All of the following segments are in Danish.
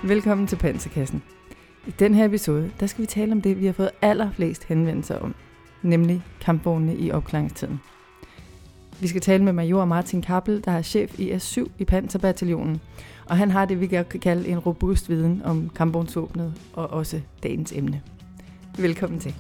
Velkommen til Panserkassen. I den her episode, der skal vi tale om det, vi har fået allerflest henvendelser om, nemlig kampvognene i opklaringstiden. Vi skal tale med major Martin Kappel, der er chef i S7 i Panserbataljonen, og han har det, vi kan kalde en robust viden om kampvognsvåbnet og også dagens emne. Velkommen til.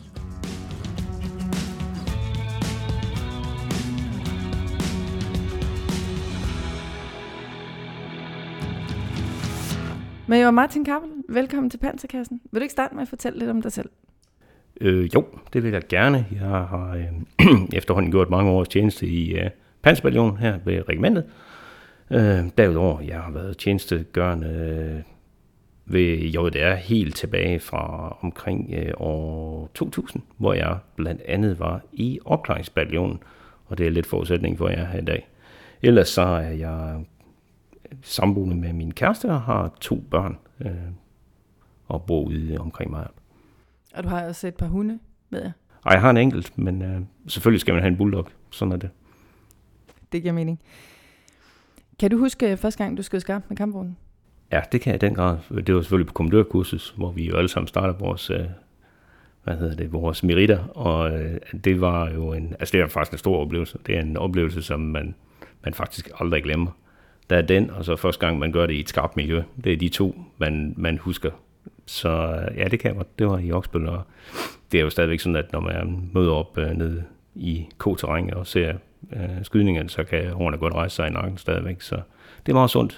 Major Martin Kappel, velkommen til Panserkassen. Vil du ikke starte med at fortælle lidt om dig selv? Jo, det vil jeg gerne. Jeg har efterhånden gjort mange års tjeneste i Panserbataljonen her ved regimentet. Derudover, jeg har været tjenestegørende ved JDR helt tilbage fra omkring år 2000, hvor jeg blandt andet var i opklaringsbataljonen, og det er lidt forudsætning for, at jeg er her i dag. Ellers så er jeg samboende med min kæreste og har 2 børn og bor ude omkring mig. Og du har også et par hunde med jer? Ej, jeg har en enkelt, men selvfølgelig skal man have en bulldog. Sådan er det. Det giver mening. Kan du huske første gang, du skød skarpt med kampvognen? Ja, det kan jeg i den grad. Det var selvfølgelig på kommandørkursus, hvor vi jo alle sammen starter vores meritter, og det var jo det er faktisk en stor oplevelse. Det er en oplevelse, som man faktisk aldrig glemmer. Der er den, og så første gang, man gør det i et skarpt miljø. Det er de 2, man husker. Så ja, det kan jeg godt. Det var i Oksbøl, og det er jo stadigvæk sådan, at når man møder op nede i K-terræn og ser skydningerne, så kan hårene godt rejse sig i nakken stadigvæk. Så det er meget sundt.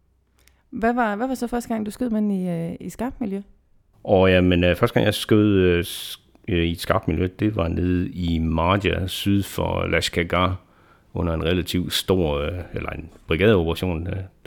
Hvad var så første gang, du skød med i skarpt miljø? Første gang, jeg skød i et skarpt miljø, det var nede i Marja, syd for Lashkargah, under en relativt stor, eller en brigadeoperation,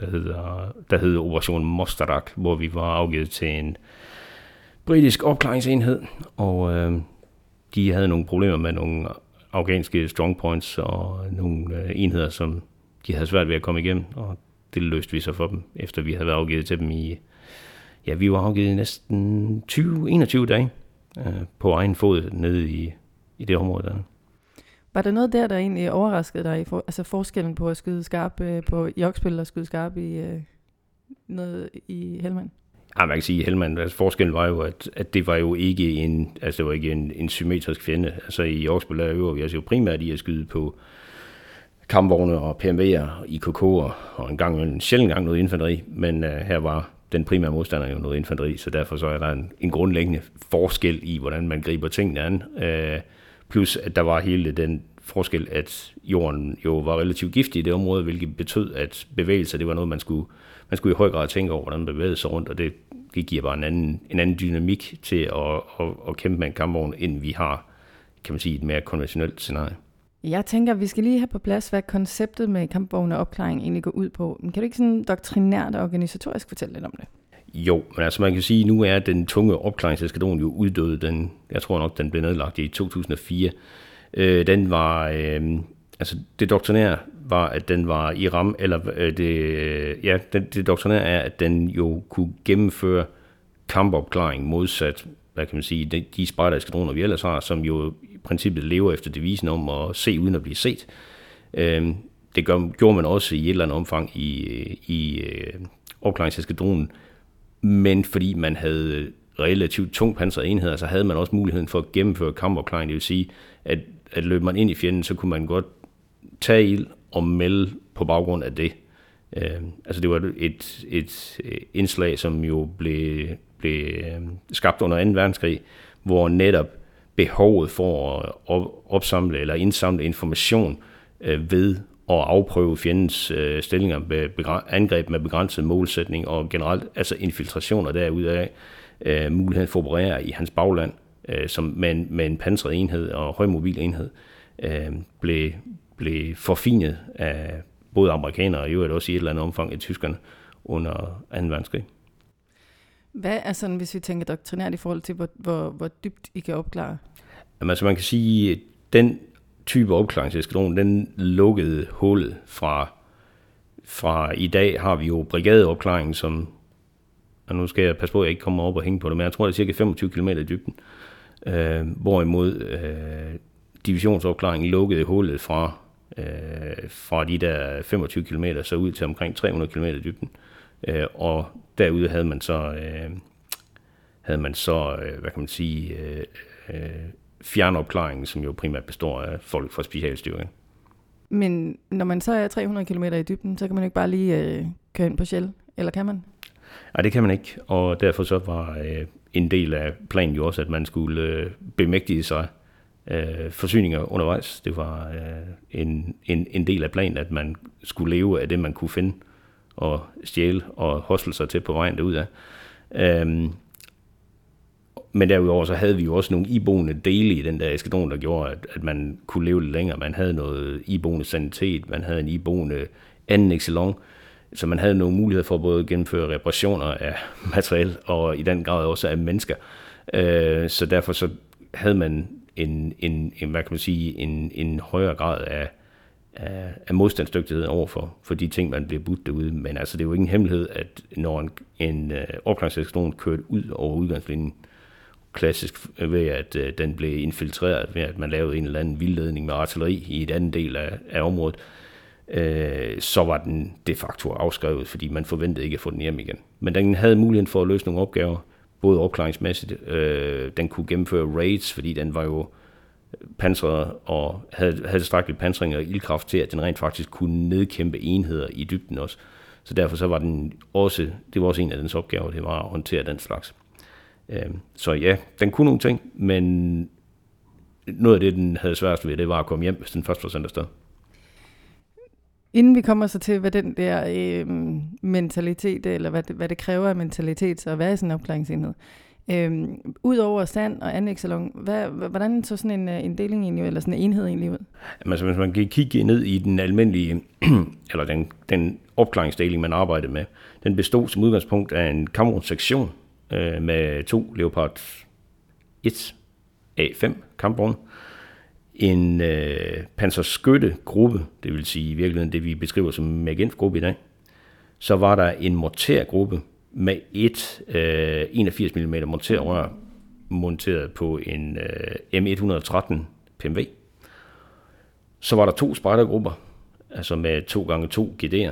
der hed Operation Mostarak, hvor vi var afgivet til en britisk opklaringsenhed, og de havde nogle problemer med nogle afghanske strongpoints og nogle enheder, som de havde svært ved at komme igennem, og det løste vi så for dem, efter vi havde været afgivet til dem vi var afgivet næsten 21 dage på egen fod nede i det område der. Var der noget der egentlig overraskede dig, altså forskellen på at skyde skarp på Oksbøl og skyde skarp i noget i Helmand? Ja, man kan sige, at Helmand, forskellen var jo, at det var jo ikke en symmetrisk fjende. Altså i Oksbøl der øver vi jo primært i at skyde på kampvogne og PMV'er, IKK'er og en sjældent gang noget infanteri, men her var den primære modstander jo noget infanteri, så derfor så er der en grundlæggende forskel i, hvordan man griber tingene an. Plus at der var hele den forskel, at jorden jo var relativt giftig i det område, hvilket betød, at bevægelser, det var noget, man skulle i høj grad tænke over, hvordan man bevægede sig rundt, og det giver bare en anden dynamik til at kæmpe med en kampvogn, end vi har, kan man sige, et mere konventionelt scenarie. Jeg tænker, vi skal lige have på plads, hvad konceptet med kampvogne og opklaring egentlig går ud på. Men kan du ikke sådan doktrinært og organisatorisk fortælle lidt om det? Jo, men altså man kan sige, at nu er den tunge opklaringseskadron jo uddød. Jeg tror nok, den blev nedlagt i 2004. Den var, det doktrinære var, at den var i ram, eller det doktrinære er, at den jo kunne gennemføre kampopklaring modsat, hvad kan man sige, de spejdereskadroner, vi ellers har, som jo i princippet lever efter devisen om at se uden at blive set. Det gjorde man også i et eller andet omfang i opklaringseskadronen, men fordi man havde relativt tungt pansrede enheder, så havde man også muligheden for at gennemføre kampopklaring. Det vil sige, at løb man ind i fjenden, så kunne man godt tage ild og melde på baggrund af det. Det var et indslag, som jo blev skabt under 2. verdenskrig, hvor netop behovet for at opsamle eller indsamle information ved at afprøve fjendens stillinger med angreb med begrænset målsætning og generelt altså infiltrationer derudaf, muligheden for at operere i hans bagland, som med en pansret enhed og højmobil enhed, blev forfinet af både amerikanere og jo også i et eller andet omfang af tyskerne under 2. verdenskrig. Hvad er sådan, hvis vi tænker doktrinært i forhold til, hvor dybt I kan opklare? Jamen, altså man kan sige, at den type opklaringseskadron, den lukkede hullet fra i dag har vi jo brigadeopklaring, som, og nu skal jeg passe på, at jeg ikke kommer op og hænge på det, men jeg tror, det er cirka 25 km i dybden. Hvorimod divisionsopklaringen lukkede hullet fra de der 25 km så ud til omkring 300 km i dybden. Og derude havde man så hvad kan man sige, fjernopklaringen, som jo primært består af folk fra specialstyrken. Men når man så er 300 km i dybden, så kan man ikke bare lige køre ind på Shell, eller kan man? Nej, det kan man ikke, og derfor så var en del af planen jo også, at man skulle bemægtige sig forsyninger undervejs. Det var en del af planen, at man skulle leve af det, man kunne finde og stjæle og hostle sig til på vejen derudad. Men derudover så havde vi jo også nogle iboende dele i den der eskadron, der gjorde, at man kunne leve lidt længere. Man havde noget iboende sanitet, man havde en iboende anden excellence, så man havde nogle muligheder for både at gennemføre reparationer af materiel og i den grad også af mennesker. Så derfor så havde man hvad kan man sige, en højere grad af modstandsdygtighed overfor for de ting, man bliver budt derude. Men altså, det er jo ingen hemmelighed, at når en opklaringssektion kørte ud over udgangslinjen, klassisk ved, at den blev infiltreret, ved at man lavede en eller anden vildledning med artilleri i et andet del af området, så var den de facto afskrevet, fordi man forventede ikke at få den hjem igen. Men den havde muligheden for at løse nogle opgaver, både opklaringsmæssigt. Den kunne gennemføre raids, fordi den var jo pansret og havde tilstrækkeligt pansring og ildkraft til, at den rent faktisk kunne nedkæmpe enheder i dybden også. Så derfor så var det var også en af dens opgaver, det var at håndtere den slags. Så ja, den kunne nogle ting, men noget af det, den havde sværest ved, det var at komme hjem, hvis den først var sendt afsted. Inden vi kommer så til, hvad den der mentalitet, eller hvad det kræver af mentalitet, at være i sådan en opklaringsenhed. Udover sand og anden excellence, hvordan så sådan en deling egentlig, eller sådan en enhed egentlig ud? Jamen, altså, hvis man kan kigge ned i den almindelige, eller den opklaringsdeling, man arbejdede med, den bestod som udgangspunkt af en kampvognssektion med 2 Leopard 1 A5 kampvogne, en panserskyttegruppe, det vil sige i virkeligheden det, vi beskriver som agentgruppe i dag. Så var der en mortergruppe med et 81 mm morterrør monteret på en M113 PMV. Så var der 2 spejdergrupper, altså med 2x2 GD'er,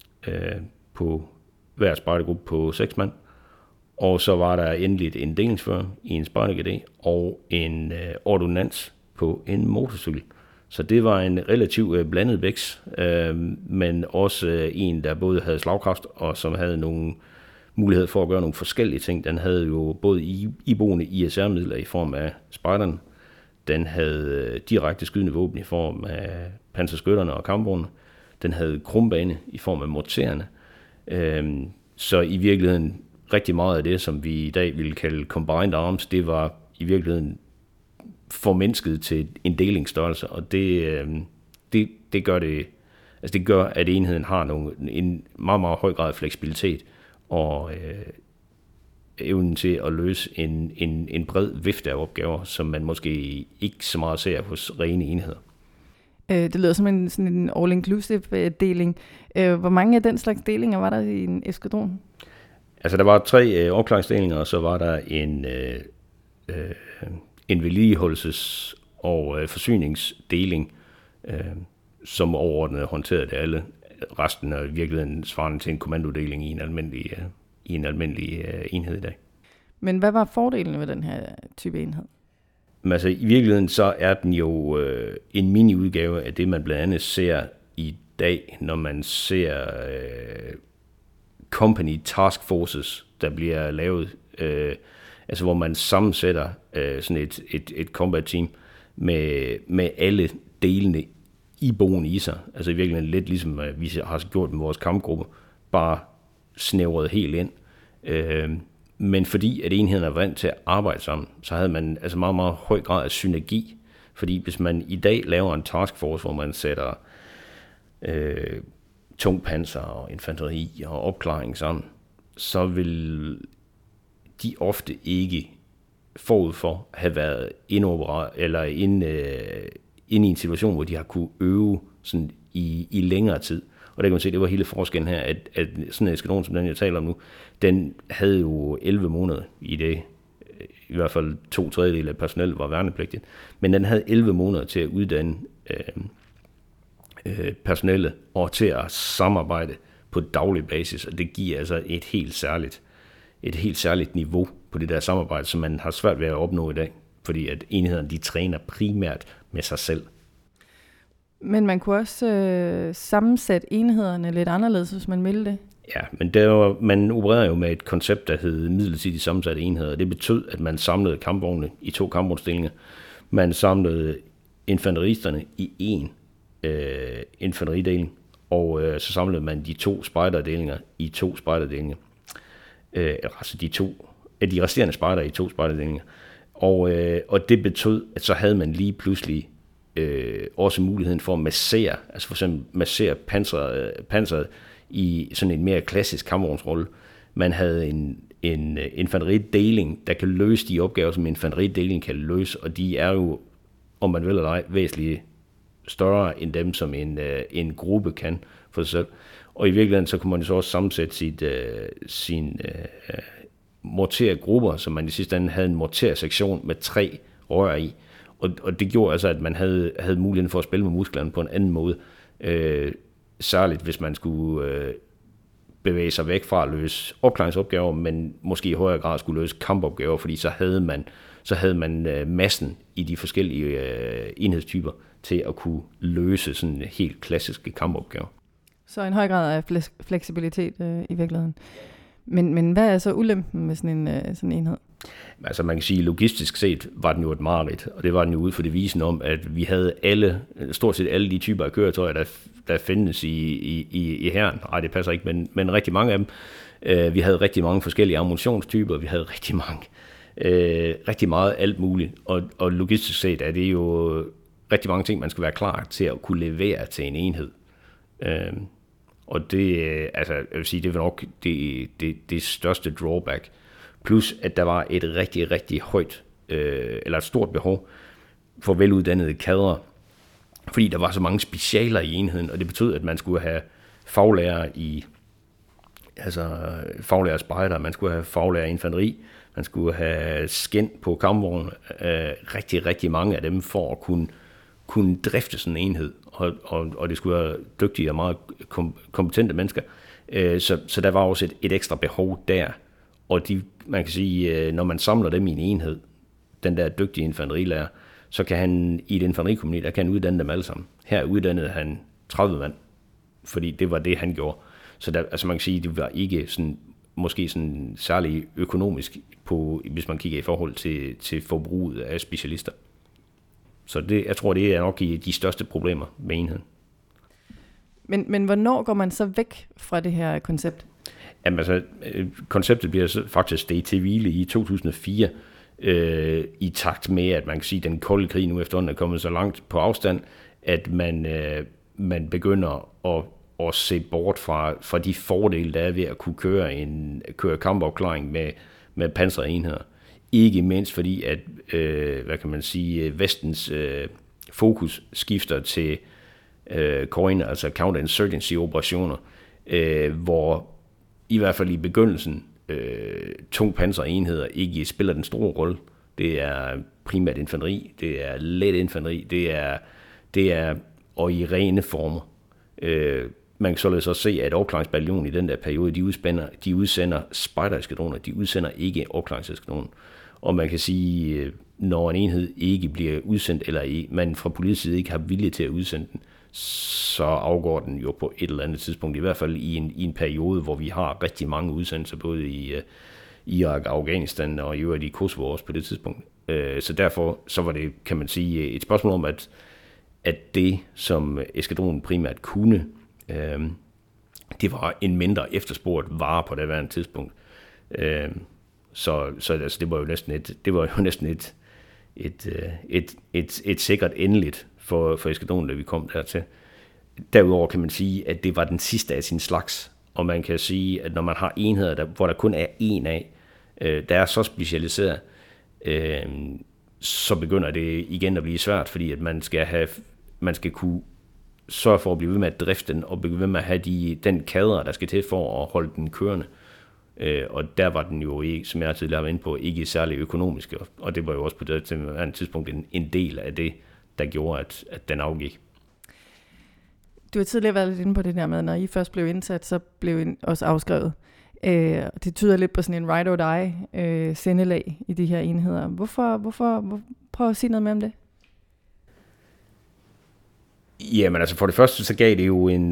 på hver spejdergruppe på 6 mand. Og så var der endelig en delingsfører i en spejder-GD og en ordonnans på en motorcykel. Så det var en relativt blandet vækst, men også en, der både havde slagkraft og som havde nogle mulighed for at gøre nogle forskellige ting. Den havde jo både iboende ISR-midler i form af spejderen, den havde direkte skydende våben i form af panserskytterne og kampvogne, den havde krumbane i form af mortererne. Så i virkeligheden rigtig meget af det, som vi i dag ville kalde combined arms, det var i virkeligheden formindsket til en delingsstørrelse, og det gør det, altså det gør, at enheden har en meget, meget høj grad af fleksibilitet og evnen til at løse en bred vifte af opgaver, som man måske ikke så meget ser hos rene enheder. Det lyder som sådan en all-inclusive deling. Hvor mange af den slags delinger var der i en eskadron? Altså, der var 3 opklaringsdelinger, og så var der en vedligeholdelses- og forsyningsdeling, som overordnet håndterede det alle. Resten er i virkeligheden svarende til en kommandodeling i en almindelig enhed i dag. Men hvad var fordelen ved den her type enhed? Men altså, i virkeligheden så er den jo en mini-udgave af det, man blandt andet ser i dag, når man ser company task forces, der bliver lavet, altså hvor man sammensætter sådan et combat team med alle delene iboende i sig. Altså i virkeligheden lidt ligesom vi har gjort med vores kampgruppe, bare snævret helt ind. Men fordi at enheden er vant til at arbejde sammen, så havde man altså meget, meget høj grad af synergi. Fordi hvis man i dag laver en taskforce, hvor man sætter tung panser og infanteri og opklaring sammen, så vil de ofte ikke forud for have været indopereret eller inde i en situation, hvor de har kunne øve sådan i længere tid. Og det kan man se, det var hele forskellen her, at sådan en eskadron, som den jeg taler om nu, den havde jo 11 måneder i det. I hvert fald 2/3 af personellet var værnepligtigt. Men den havde 11 måneder til at uddanne personellet og til at samarbejde på daglig basis, og det giver altså et helt særligt niveau på det der samarbejde, som man har svært ved at opnå i dag, fordi at enhederne, de træner primært med sig selv. Men man kunne også sammensætte enhederne lidt anderledes, hvis man ville det. Ja, men man opererede jo med et koncept, der hed midlertidigt sammensatte enheder, og det betød, at man samlede kampvogne i 2 kampvognsdelinger. Man samlede infanteristerne i en infanterideling, og så samlede man de 2 spejderdelinger i 2 spejderdelinger. Altså de resterende spejder i 2 spejderdelinger. Og det betød, at så havde man lige pludselig også muligheden for at massere, altså for eksempel massere panseret i sådan en mere klassisk kampvognsrolle. Man havde en infanterideling, der kan løse de opgaver, som infanterideling kan løse, og de er jo, om man vil eller ej, væsentligt større end dem, som en gruppe kan for sig selv. Og i virkeligheden, så kunne man så også sammensætte sine mortergrupper, som man i sidste ende havde en mortersektion med 3 rør i. Og det gjorde altså, at man havde muligheden for at spille med musklerne på en anden måde. Særligt hvis man skulle bevæge sig væk fra at løse opklaringsopgaver, men måske i højere grad skulle løse kampopgaver, fordi så havde man massen i de forskellige enhedstyper til at kunne løse sådan helt klassiske kampopgaver. Så en høj grad af fleksibilitet i virkeligheden. Men hvad er så ulempen med sådan en enhed? Altså man kan sige, logistisk set var den jo et mareridt, og det var den jo ud for devisen om, at vi havde stort set alle de typer af køretøjer, der findes i hæren. Nej, det passer ikke, men rigtig mange af dem. Vi havde rigtig mange forskellige ammunitionstyper, vi havde rigtig meget alt muligt, og logistisk set er det jo rigtig mange ting, man skal være klar til at kunne levere til en enhed. Og det, altså jeg vil sige, det var nok det største drawback. Plus at der var et rigtig, rigtig højt, eller et stort behov for veluddannede kadrer, fordi der var så mange specialer i enheden, og det betød, at man skulle have faglærer spejder, man skulle have faglærer infanteri, man skulle have skin på kampvogne, rigtig, rigtig mange af dem for at kunne drifte sådan en enhed, og det skulle være dygtige og meget kompetente mennesker. Så der var også et ekstra behov der, og man kan sige, når man samler dem i en enhed, den der dygtige infanterilærer, så kan han i et infanterikompagni, der kan han uddanne dem alle sammen. Her uddannede han 30 mand, fordi det var det, han gjorde. Så der, altså man kan sige, det var ikke sådan, måske sådan særlig økonomisk, hvis man kigger i forhold til forbruget af specialister. Så jeg tror, det er nok de største problemer med enheden. Men hvornår går man så væk fra det her koncept? Jamen altså, konceptet bliver faktisk steget til hvile i 2004, i takt med, at man kan sige, at den kolde krig nu efterhånden er kommet så langt på afstand, at man begynder at se bort fra de fordele, der er ved at kunne køre kampopklaring med pansrede enheder. Ikke mindst fordi, at vestens fokus skifter til COIN, altså counterinsurgency-operationer, hvor i hvert fald i begyndelsen tung pansrede enheder ikke spiller den store rolle. Det er primært infanteri, det er let infanteri, det er og i rene former. Man kan således også se, at opklaringsbataljonen i den der periode, de udsender spejdereskadroner, de udsender ikke opklaringseskadroner. Og man kan sige, når en enhed ikke bliver udsendt, eller man fra politisk side ikke har vilje til at udsende den, så afgår den jo på et eller andet tidspunkt, i hvert fald i en periode, hvor vi har rigtig mange udsendelser, både i Irak, Afghanistan og i øvrigt i Kosovo også på det tidspunkt. Så derfor så var det, kan man sige, et spørgsmål om, at det, som eskadronen primært kunne, det var en mindre efterspurgt vare på det daværende tidspunkt. Så altså, det var jo næsten et sikkert endeligt for eskadronen, da vi kom dertil. Derudover kan man sige, at det var den sidste af sin slags, og man kan sige, at når man har enheder, hvor der kun er en af, der er så specialiseret, så begynder det igen at blive svært, fordi at man skal kunne sørge for at blive ved med at drifte den, og blive ved med at have den kader, der skal til for at holde den kørende. Og der var den jo ikke, som jeg tidligere har været inde på, ikke særlig økonomisk, og det var jo også på det tidspunkt en del af det, der gjorde, at den afgik. Du har tidligere været lidt inde på det der med, når I først blev indsat, så blev I også afskrevet. Det tyder lidt på sådan en ride or die sendelag i de her enheder. Hvorfor? Prøv at sige noget mere om det. Jamen altså for det første, så gav det jo en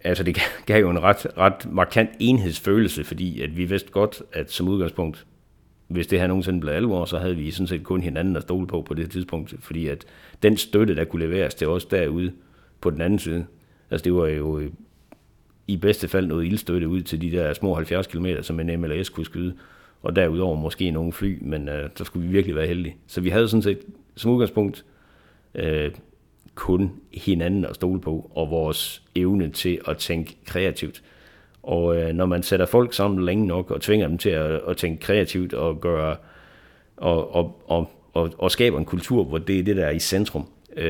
ret markant enhedsfølelse, fordi at vi vidste godt, at som udgangspunkt, hvis det her nogensinde blev alvor, så havde vi sådan set kun hinanden at stole på det tidspunkt, fordi at den støtte, der kunne leveres til os derude på den anden side, altså det var jo i bedste fald noget ildstøtte ud til de der små 70 km, som en MLS kunne skyde, og derudover måske nogle fly, men der skulle vi virkelig være heldige. Så vi havde sådan set som udgangspunkt kun hinanden at stole på, og vores evne til at tænke kreativt. Og når man sætter folk sammen længe nok, og tvinger dem til at tænke kreativt, og gøre og skaber en kultur, hvor det er det, der er i centrum,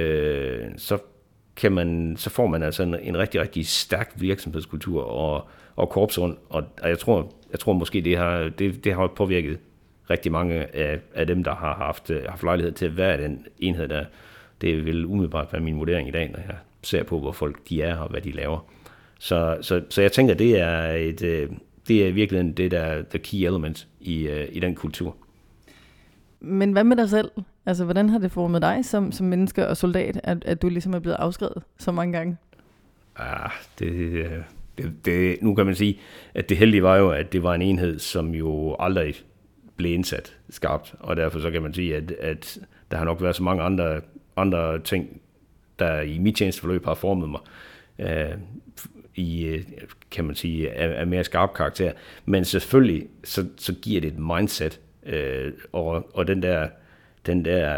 så får man altså en rigtig, rigtig stærk virksomhedskultur og korpsånd, og jeg tror måske, det har påvirket rigtig mange af dem, der har haft lejlighed til at være den enhed, der det vil umiddelbart være min vurdering i dag, når jeg ser på, hvor folk de er og hvad de laver. Så jeg tænker, det er virkelig det, der er the key element i den kultur. Men hvad med dig selv? Altså, hvordan har det formet dig som menneske og soldat, at du ligesom er blevet afskrevet så mange gange? Nu kan man sige, at det heldige var jo, at det var en enhed, som jo aldrig blev indsat skarpt, og derfor så kan man sige, at der har nok været så mange andre ting, der i mit tjenesteforløb har formet mig kan man sige, af mere skarp karakter. Men selvfølgelig, så giver det et mindset, og den der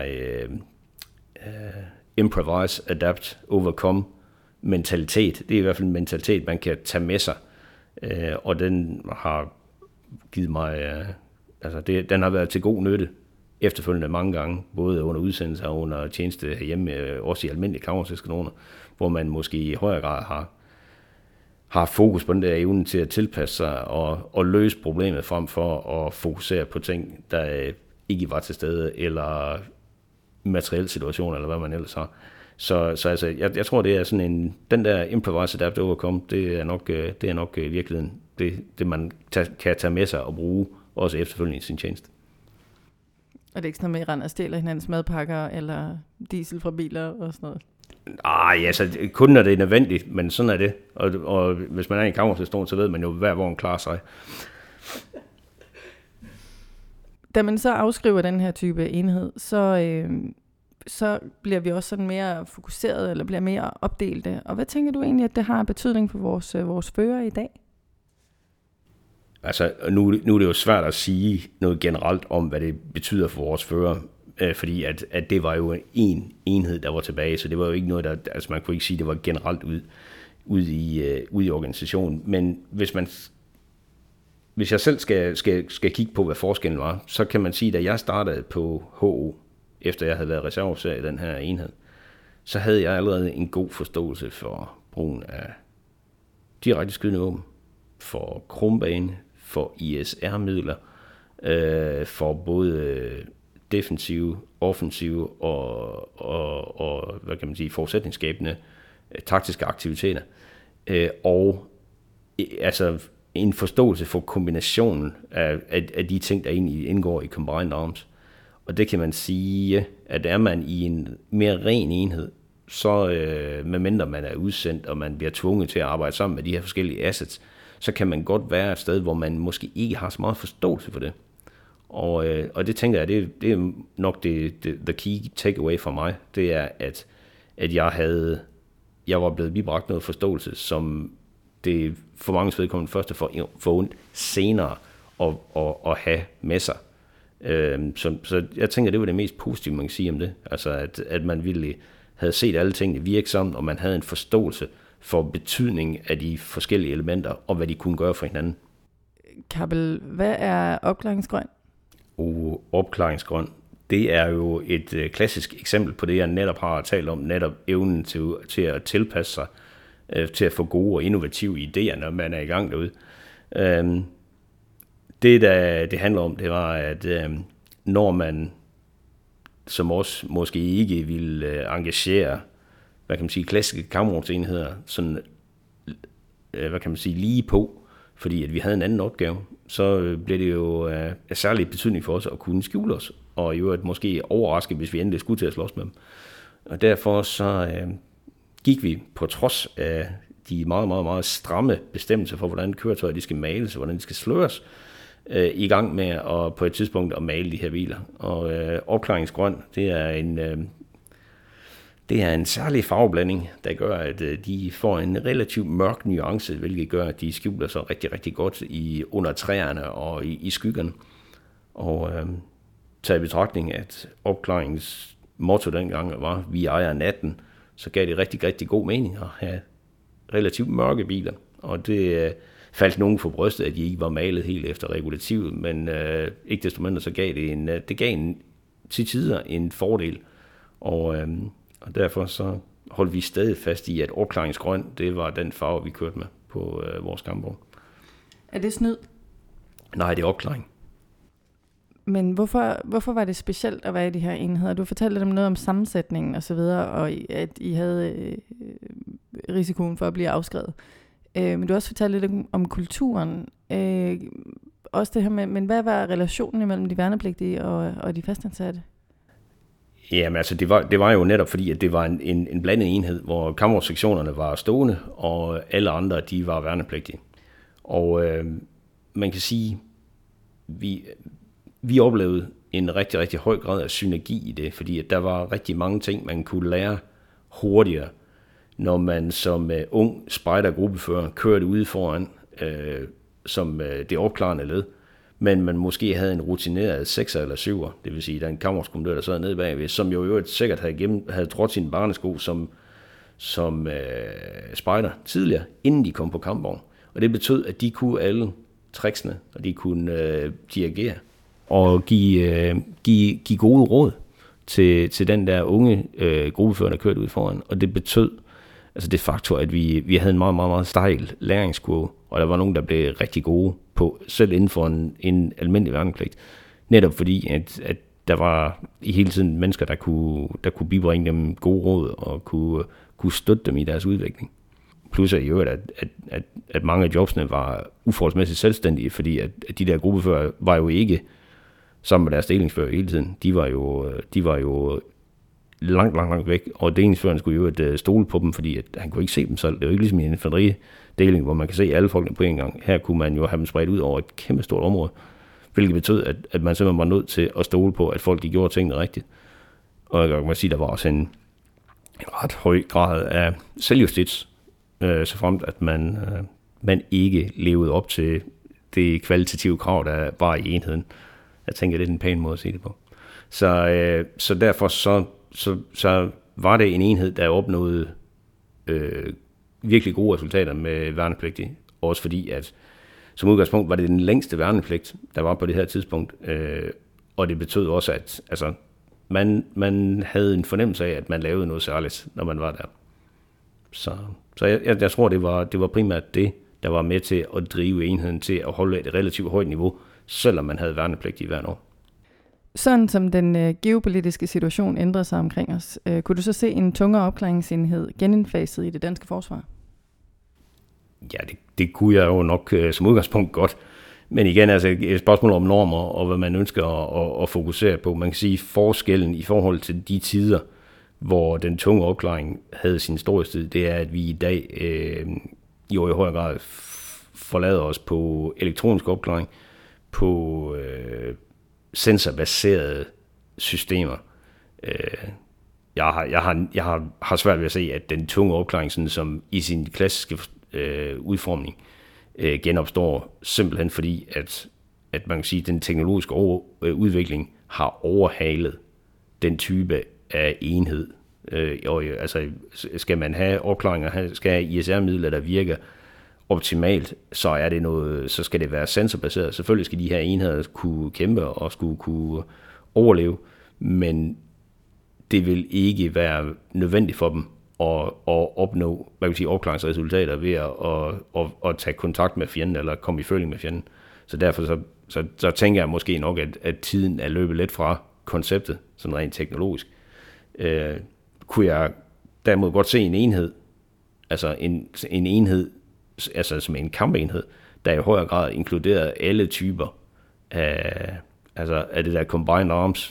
improvise, adapt, overcome mentalitet, det er i hvert fald en mentalitet, man kan tage med sig, og den har givet mig, den har været til god nytte efterfølgende mange gange, både under udsendelser og under tjeneste hjemme, også i almindelige kammerseskadoner, hvor man måske i højere grad har fokus på den der evne til at tilpasse sig og løse problemet frem for at fokusere på ting, der ikke var til stede, eller materiel situation, eller hvad man ellers har. Så altså, jeg tror, det er sådan den der improvise, adapt, overcome, det er nok i virkeligheden det man kan tage med sig og bruge, også efterfølgende i sin tjeneste. Og det er ikke sådan noget med, at I render og stjæler hinandens madpakker, eller diesel fra biler og sådan noget? Altså kun når det er nødvendigt, men sådan er det. Og hvis man er i en kammerstation, så ved man jo, hver vogn klarer sig. Da man så afskriver den her type enhed, så bliver vi også sådan mere fokuseret, eller bliver mere opdelte. Og hvad tænker du egentlig, at det har betydning for vores fører i dag? Altså, nu er det jo svært at sige noget generelt om, hvad det betyder for vores fører, fordi at det var jo en enhed, der var tilbage, så det var jo ikke noget, der, altså man kunne ikke sige, at det var generelt ud i organisationen. Men hvis jeg selv skal kigge på, hvad forskellen var, så kan man sige, at da jeg startede på HO, efter jeg havde været reserveofficer i den her enhed, så havde jeg allerede en god forståelse for brugen af direkte skydende våben, for krumbane, for ISR-midler, for både defensive, offensive og hvad kan man sige, forudsætningsskabende taktiske aktiviteter. Og altså en forståelse for kombinationen af de ting, der egentlig indgår i Combined Arms. Og det kan man sige, at er man i en mere ren enhed, så medmindre man er udsendt, og man bliver tvunget til at arbejde sammen med de her forskellige assets, så kan man godt være et sted, hvor man måske ikke har så meget forståelse for det. Og det tænker jeg, det er nok the key takeaway for mig, det er, at jeg var blevet bibragt noget forståelse, som det for mange vedkommende først for ondt senere at have med sig. Så jeg tænker, det var det mest positive, man kan sige om det. Altså, at man virkelig havde set alle tingene virke sammen, og man havde en forståelse for betydningen af de forskellige elementer, og hvad de kunne gøre for hinanden. Kappel, hvad er opklaringsgrøn? Opklaringsgrøn, det er jo et klassisk eksempel på det, jeg netop har talt om, netop evnen til at tilpasse sig, til at få gode og innovative idéer, når man er i gang derude. Det handler om, det var, at når man som os måske ikke ville engagere hvad kan man sige, klassiske kampvognsenheder sådan, hvad kan man sige, lige på, fordi at vi havde en anden opgave, så blev det jo af særlig betydning for os at kunne skjule os, og i øvrigt måske overraske, hvis vi endelig skulle til at slås med dem. Og derfor så gik vi på trods af de meget, meget, meget stramme bestemmelser for, hvordan køretøjer de skal males, og hvordan de skal sløres, i gang med at på et tidspunkt at male de her biler. Og opklaringsgrøn, det er en særlig farveblanding, der gør, at de får en relativt mørk nuance, hvilket gør, at de skjuler sig rigtig, rigtig godt under træerne og i skyggerne. Og taget i betragtning, at opklaringens motto dengang var, vi ejer natten, så gav det rigtig, rigtig god mening at have relativt mørke biler. Og det faldt nogen for brystet, at de ikke var malet helt efter regulativet, men ikke desto mindre så gav det til tider en fordel. Og derfor så holdt vi stadig fast i, at opklaringsgrøn, det var den farve, vi kørte med på vores kampvogn. Er det snyd? Nej, det er opklaring. Men hvorfor var det specielt at være i de her enheder? Du fortalte dem noget om sammensætningen og så videre, og at I havde risikoen for at blive afskrevet. Men du også fortalte lidt om kulturen. Også det her med, men hvad var relationen imellem de værnepligtige og de fastansatte? Jamen altså, det var jo netop fordi, at det var en blandet enhed, hvor kampvognssektionerne var stående, og alle andre, de var værnepligtige. Og man kan sige, vi oplevede en rigtig, rigtig høj grad af synergi i det, fordi at der var rigtig mange ting, man kunne lære hurtigere, når man som ung spejdergruppefører kørte ude foran som det opklarende led, men man måske havde en rutineret 6'er eller 7'er, det vil sige, der en kammerskommandør, der sad nede bagved, som jo sikkert havde trådt sine barnesko som spejder tidligere, inden de kom på kampvogn. Og det betød, at de kunne alle tricksene, og de kunne dirigere og give gode råd til den der unge gruppefører, der kørte ud foran. Og det betød, altså det faktor, at vi havde en meget, meget, meget stejl læringskurve, og der var nogen, der blev rigtig gode på, selv inden for en almindelig værnepligt. Netop fordi, at der var i hele tiden mennesker, der kunne bibringe dem gode råd, og kunne støtte dem i deres udvikling. Plus at i øvrigt, at mange af jobsene var uforholdsmæssigt selvstændige, fordi at de der gruppefører var jo ikke sammen med deres delingsfører hele tiden. De var jo langt væk, og delingsføreren skulle jo stole på dem, fordi at han kunne ikke se dem selv. Det var ikke ligesom i en infanterideling, hvor man kan se alle folkene på en gang. Her kunne man jo have dem spredt ud over et kæmpe stort område, hvilket betød, at man simpelthen var nødt til at stole på, at folk de gjorde tingene rigtigt. Og jeg kan sige, der var også en ret høj grad af selvjustits, så fremt at man ikke levede op til det kvalitative krav, der var i enheden. Jeg tænker, det er en pæn måde at sige det på. Så derfor så var det en enhed, der opnåede virkelig gode resultater med værnepligtige. Også fordi, at som udgangspunkt var det den længste værnepligt, der var på det her tidspunkt. Og det betød også, at altså, man havde en fornemmelse af, at man lavede noget særligt, når man var der. Så jeg tror, det var primært det, der var med til at drive enheden til at holde et relativt højt niveau, selvom man havde værnepligtige hver år. Sådan som den geopolitiske situation ændrede sig omkring os, kunne du så se en tungere opklaringsenhed genindfaset i det danske forsvar? Ja, det kunne jeg jo nok som udgangspunkt godt. Men igen, altså et spørgsmål om normer og hvad man ønsker at fokusere på. Man kan sige forskellen i forhold til de tider, hvor den tunge opklaring havde sin storhedstid, det er, at vi i dag jo i høj grad forlader os på elektronisk opklaring, på sensorbaserede systemer. Jeg har svært ved at se, at den tunge opklaring, sådan som i sin klassiske udformning, genopstår simpelthen fordi, at man kan sige, at den teknologiske udvikling har overhalet den type af enhed. Altså, skal man have opklaringer, skal have ISR-midler, der virker optimalt, så skal det være sensorbaseret. Selvfølgelig skal de her enheder kunne kæmpe og skulle kunne overleve, men det vil ikke være nødvendigt for dem at opnå, hvad kan sige, opklaringsresultater ved at tage kontakt med fjenden eller komme i føling med fjenden. Så derfor så tænker jeg måske nok, at tiden er løbet lidt fra konceptet, sådan rent teknologisk. derimod godt se en enhed, altså en enhed, altså som en kampenhed, der i højere grad inkluderer alle typer af det der Combined Arms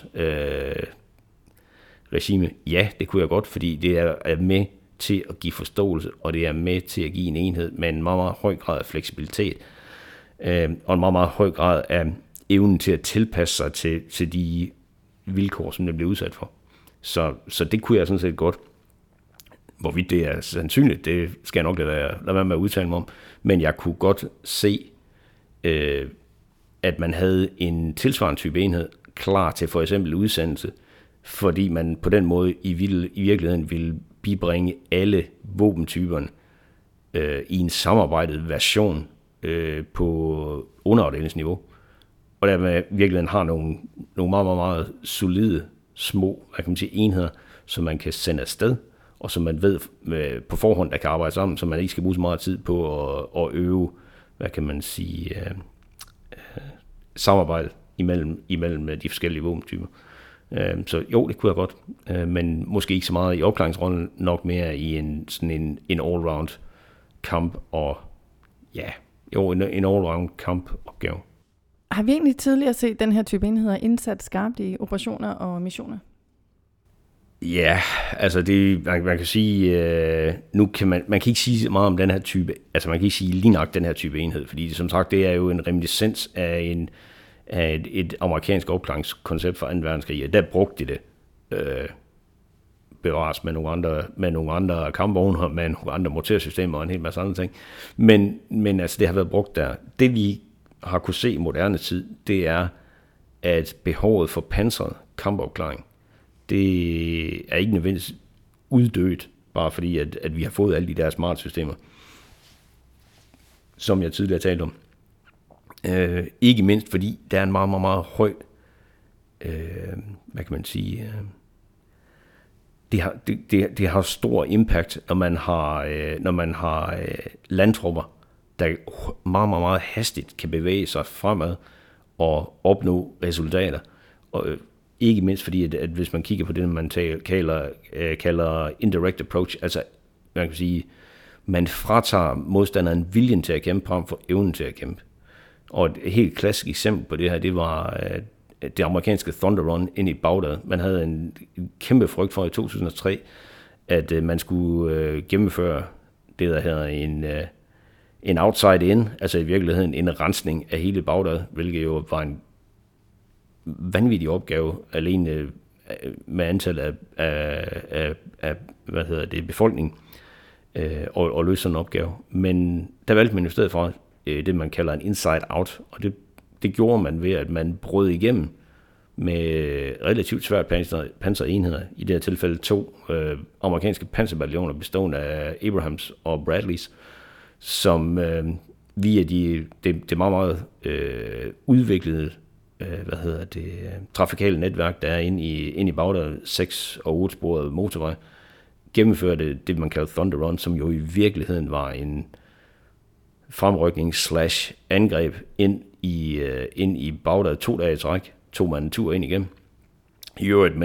regime. Ja, det kunne jeg godt, fordi det er med til at give forståelse, og det er med til at give en enhed med en meget, meget høj grad af fleksibilitet, og en meget, meget høj grad af evnen til at tilpasse sig til de vilkår, som det bliver udsat for. Så det kunne jeg sådan set godt. Hvorvidt det er sandsynligt, det skal jeg nok lade være med at udtale mig om, men jeg kunne godt se, at man havde en tilsvarende type enhed klar til for eksempel udsendelse, fordi man på den måde i virkeligheden ville bibringe alle våbentyperne i en samarbejdet version på underafdelingsniveau, og der man virkelig har nogle meget, meget, meget solide små, hvad kan man sige, enheder, som man kan sende afsted, og som man ved på forhånd, der kan arbejde sammen, så man ikke skal bruge så meget tid på at øve, hvad kan man sige, samarbejde imellem de forskellige våbentyper. Så jo, det kunne jeg godt, men måske ikke så meget i opklaringsrollen, nok mere i en all-round kamp, og ja, jo, en all-round kampopgave. Har vi egentlig tidligere set den her type enheder indsat skarpt i operationer og missioner? Ja, altså man kan sige, nu kan man kan ikke sige så meget om den her type, altså man kan ikke sige lige nok den her type enhed, fordi som sagt, det er jo en reminiscens af et amerikansk opklaringskoncept fra 2. verdenskrig, og der brugte de det bevares med nogle andre kampvogne og med nogle andre mortersystemer og en hel masse andre ting. Men altså, det har været brugt der. Det vi har kunne se i moderne tid, det er, at behovet for pansret kampopklaring, det er ikke nødvendigvis uddødt, bare fordi, at vi har fået alle de der smart systemer, som jeg tidligere talte om. Ikke mindst fordi der er en meget, meget, meget høj, hvad kan man sige, det har stor impact, når man har landtropper, der meget, meget, meget hastigt kan bevæge sig fremad og opnå resultater. Og ikke mindst fordi, at hvis man kigger på det, man kalder indirect approach, altså man kan sige, man fratager modstanderen viljen til at kæmpe frem for evnen til at kæmpe. Og et helt klassisk eksempel på det her, det var det amerikanske Thunder Run ind i Bagdad. Man havde en kæmpe frygt for i 2003, at man skulle gennemføre det, der hedder en outside in, altså i virkeligheden en rensning af hele Bagdad, hvilket jo var en vanvittig opgave alene med antallet af befolkningen og løse sådan en opgave. Men der valgte man jo i stedet for det, man kalder en inside out, og det gjorde man ved, at man brød igennem med relativt svært pansrede enheder, i det her tilfælde 2 amerikanske panserbataljoner bestående af Abrahams og Bradleys, som via det meget, meget udviklede trafikale netværk, der er inde i Bagdad, 6- og 8-sporet motorvej, gennemførte det, man kalder Thunder Run, som jo i virkeligheden var en fremrykning/angreb ind i Bagdad 2 dage i træk, tog man en tur ind igen. I øvrigt,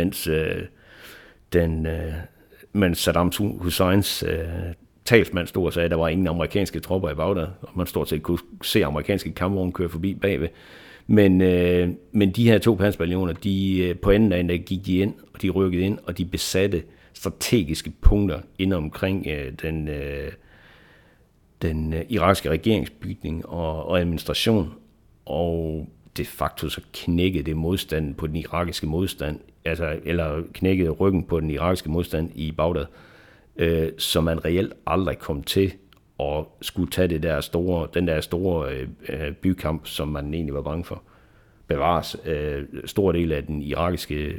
mens Saddam Husseins talsmand stod og sagde, at der var ingen amerikanske tropper i Bagdad, og man stort set kunne se amerikanske kampvogne køre forbi bagved. Men de her 2 panserbataljoner, på anden dagen, der gik de ind, og de rykkede ind, og de besatte strategiske punkter inde omkring den irakiske regeringsbygning og administration, og de facto så knækkede det modstanden på den irakiske modstand, eller knækkede ryggen på den irakiske modstand i Bagdad, så man reelt aldrig kom til at skulle tage den der store bykamp, som man egentlig var bange for. Bevares stor del af den irakiske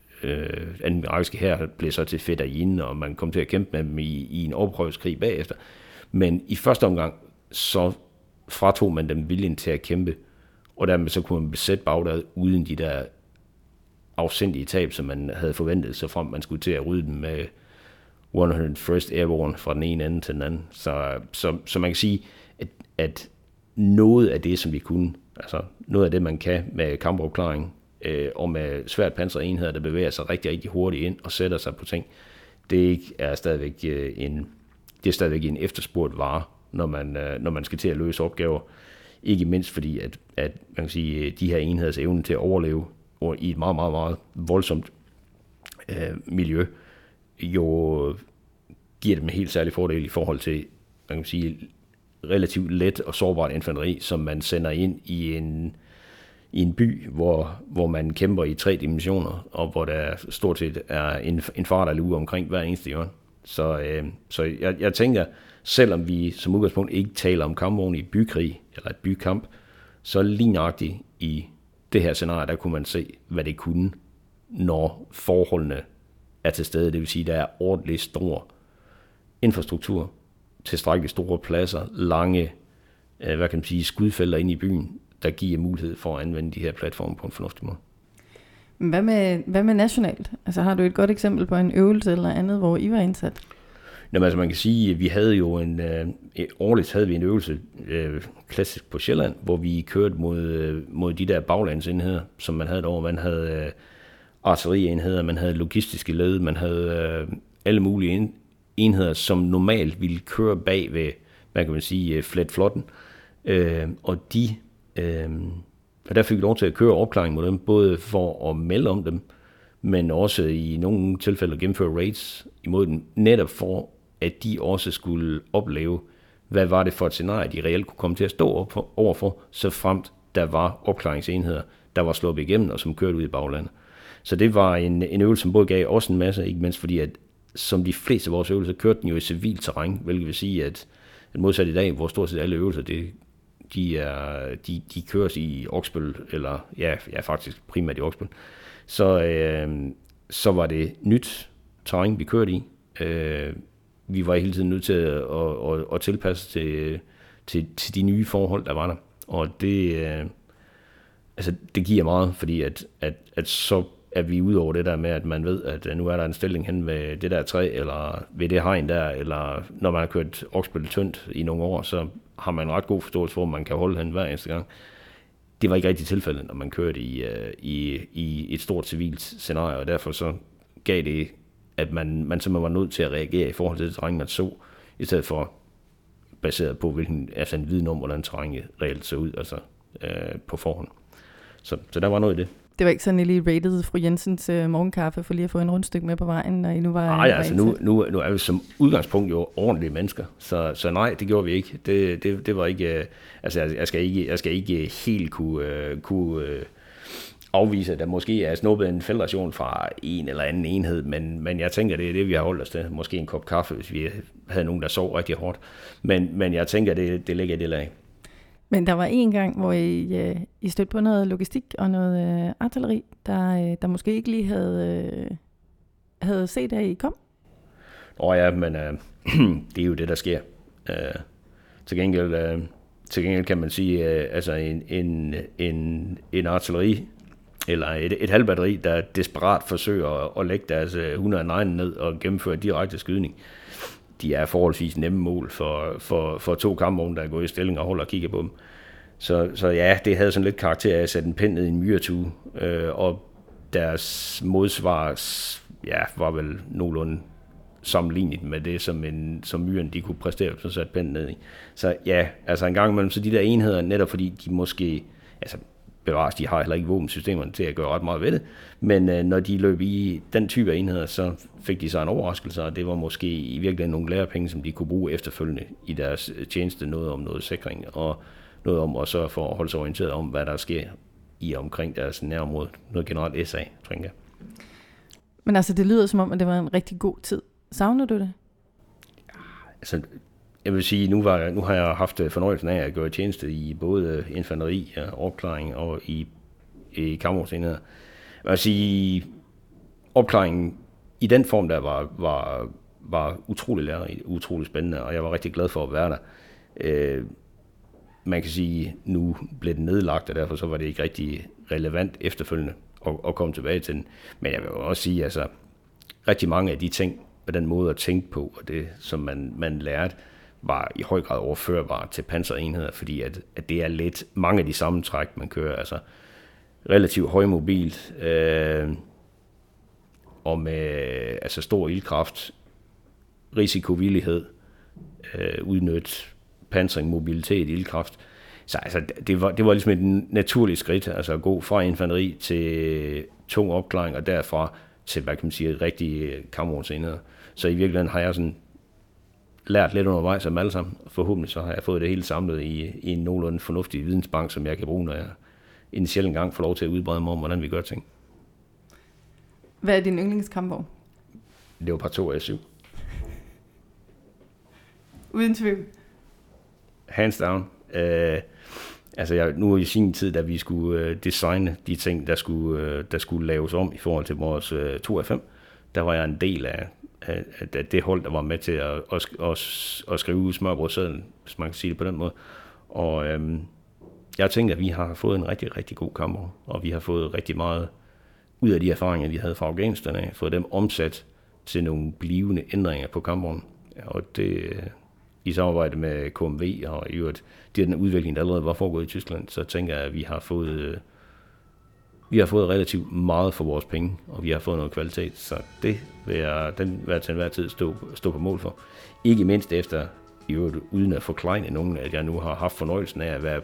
hær blev så til Fedayeen, og man kom til at kæmpe med dem i en oprørskrig bagefter. Men i første omgang, så fratog man dem viljen til at kæmpe, og dermed så kunne man besætte Bagdad uden de der afsindige tab, som man havde forventet, så frem man skulle til at rydde dem med 101st Airborne fra den ene ende til den anden. Så man kan sige, at noget af det, som vi kunne, altså noget af det, man kan med kampopklaring og med svært pansrede enheder, der bevæger sig rigtig, rigtig hurtigt ind og sætter sig på ting, det er stadigvæk en efterspurgt vare, når man skal til at løse opgaver. Ikke mindst fordi, at man kan sige, de her enheders evne til at overleve i et meget, meget, meget voldsomt miljø, jo giver dem en helt særlig fordel i forhold til, man kan sige, relativt let og sårbart infanteri, som man sender ind i en by, hvor man kæmper i 3 dimensioner, og hvor der stort set er en far, der lurer omkring hver eneste hjørne. Så jeg tænker, selvom vi som udgangspunkt ikke taler om kampvogne i bykrig, eller et bykamp, så lige nøjagtigt i det her scenarie, der kunne man se, hvad det kunne, når forholdene er til stede. Det vil sige, der er ordentligt stor infrastruktur, tilstrækkeligt store pladser, lange, hvad kan man sige, skudfelter inde i byen, der giver mulighed for at anvende de her platforme på en fornuftig måde. Hvad med nationalt? Altså har du et godt eksempel på en øvelse eller andet, hvor I var indsat? Jamen, altså man kan sige, at vi havde jo årligt havde vi en øvelse, klassisk på Sjælland, hvor vi kørte mod de der baglandsenheder, som man havde derovre. Man havde artillerienheder, man havde logistiske led, man havde alle mulige enheder, som normalt ville køre bag ved, hvad kan man sige, fletflotten. Og der fik vi lov til at køre opklaring mod dem, både for at melde om dem, men også i nogle tilfælde at gennemføre raids imod dem, netop for, at de også skulle opleve, hvad var det for et scenarie, de reelt kunne komme til at stå overfor, så fremt der var opklaringsenheder, der var sluppet igennem, og som kørte ud i baglandet. Så det var en øvelse, som både gav også en masse, ikke mindst fordi, at som de fleste af vores øvelser, kørte den jo i civilt terræn, hvilket vil sige, at modsat i dag, hvor stort set alle øvelser, de køres i Oksbøl, eller ja, faktisk primært i Oksbøl, så var det nyt terræn, vi kørte i. Vi var hele tiden nødt til at tilpasse til de nye forhold, der var der. Og det giver meget, fordi at så er vi ude over det der med, at man ved, at nu er der en stilling hen ved det der træ, eller ved det hegn der, eller når man har kørt Oksbøl tyndt i nogle år, så har man en ret god forståelse for, at man kan holde hen hver eneste gang. Det var ikke rigtig tilfældet, når man kørte i et stort civilt scenarie, og derfor så gav det, at man simpelthen var nødt til at reagere i forhold til det terræn, man så, i stedet for baseret på en viden om, hvordan terrænet reelt så ud, altså på forhånd. Så der var noget i det. Det var ikke sådan, at I lige rated fru Jensens morgenkaffe for lige at få en rundstykke med på vejen, når I nu var... Nej, altså nu er vi som udgangspunkt jo ordentlige mennesker, så nej, det gjorde vi ikke. Det var ikke... Altså jeg skal ikke helt kunne afvise, at der måske er snuppet en fældration fra en eller anden enhed, men jeg tænker, det er det, vi har holdt os til. Måske en kop kaffe, hvis vi havde nogen, der sov rigtig hårdt. Men jeg tænker, det ligger i det lag. Men der var en gang, hvor I stødte på noget logistik og noget artilleri, der måske ikke lige havde set, at I kom? Ja, men det er jo det, der sker. Til gengæld kan man sige, altså en artilleri, eller et halvbatteri, der desperat forsøger at lægge deres 109 ned og gennemføre direkte skydning. De er forholdsvis nemme mål for 2 kampvogne, der er gået i stilling og holder og kigger på dem. Så ja, det havde sådan lidt karakter af at sætte en pind ned i en myretue, og deres modsvar var vel nogenlunde sammenlignet med det, som myren de kunne præstere, så satte pinden ned i. Så ja, altså en gang imellem, så de der enheder, netop fordi de måske, altså bevares, de har heller ikke våbensystemerne til at gøre ret meget ved det, men når de løb i den type af enheder, så fik de sig en overraskelse, og det var måske i virkeligheden nogle lærepenge, som de kunne bruge efterfølgende i deres tjeneste, noget om noget sikring, og noget om at sørge for at holde sig orienteret om, hvad der sker i omkring deres nærområde. Noget generelt SA, tror jeg. Men altså, det lyder som om, at det var en rigtig god tid. Savner du det? Ja, altså, jeg vil sige, nu har jeg haft fornøjelsen af at gøre tjeneste i både infanteri, opklaring og i kampvognsenheder. Jeg vil sige, opklaringen i den form der var utrolig lærerig, utrolig spændende, og jeg var rigtig glad for at være der. Man kan sige, nu blev den nedlagt, og derfor så var det ikke rigtig relevant efterfølgende at komme tilbage til den. Men jeg vil også sige, altså rigtig mange af de ting, og den måde at tænke på, og det som man lærte, var i høj grad overførbart til panserenheder, fordi at det er lidt mange af de samme træk, man kører, altså relativt højmobilt, og med altså stor ildkraft, risikovillighed, udnytte pansring, mobilitet, ildkraft. Så altså, det var ligesom et naturligt skridt, altså at gå fra infanteri til tung opklaring, og derfra til, hvad kan man sige, rigtig kampvognsenheder. Så i virkeligheden har jeg sådan lært lidt undervejs af dem alle sammen. Forhåbentlig så har jeg fået det hele samlet i en nogenlunde fornuftig vidensbank, som jeg kan bruge, når jeg en sjældent gang får lov til at udbrede mig om, hvordan vi gør ting. Hvad er din yndlingskampvogn? Det var Par 2A7. Uden tvivl. Hands down. Altså nu i sin tid, da vi skulle designe de ting, der skulle laves om i forhold til vores 2A5, der var jeg en del af det hold, der var med til at skrive smørbrødssedlen, hvis man kan sige det på den måde. Og jeg tænker, at vi har fået en rigtig, rigtig god kampvogn, og vi har fået rigtig meget ud af de erfaringer, vi havde fra Afghanistan af, fået dem omsat til nogle blivende ændringer på kampvognen. Og det i samarbejde med KMV og i øvrigt den udvikling, der allerede var foregået i Tyskland, så tænker jeg, at vi har fået relativt meget for vores penge, og vi har fået noget kvalitet, så det vil jeg til enhver tid stå på mål for. Ikke mindst efter, i øvrigt uden at forklejne nogen, at jeg nu har haft fornøjelsen af at være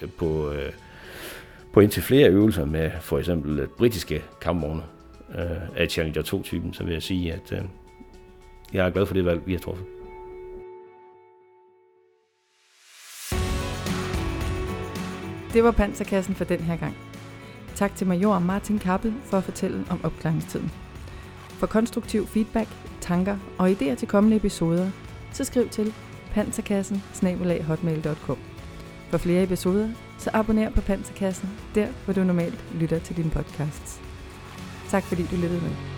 på indtil flere øvelser med for eksempel britiske kampvogne af Challenger 2-typen, så vil jeg sige, at jeg er glad for det valg, vi har truffet. Det var Panserkassen for den her gang. Tak til major Martin Kappel for at fortælle om opklaringstiden. For konstruktiv feedback, tanker og idéer til kommende episoder, så skriv til panserkassen@hotmail.com. For flere episoder, så abonner på Panserkassen, der hvor du normalt lytter til dine podcasts. Tak fordi du lyttede med.